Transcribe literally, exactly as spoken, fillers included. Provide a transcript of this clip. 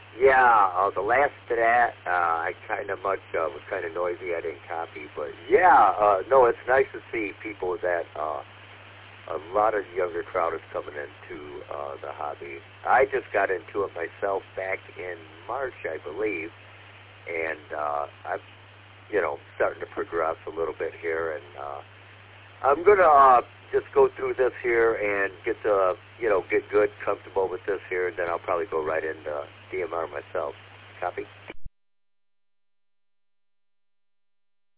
Yeah, uh, the last to that, uh, I kind of much uh, was kind of noisy. I didn't copy, but yeah, uh, no, it's nice to see people that uh, a lot of younger crowd is coming into uh, the hobby. I just got into it myself back in March, I believe, and uh, I'm, you know, starting to progress a little bit here, and uh, I'm gonna uh, just go through this here and get to, you know, get good, comfortable with this here, and then I'll probably go right into D M R myself. Copy?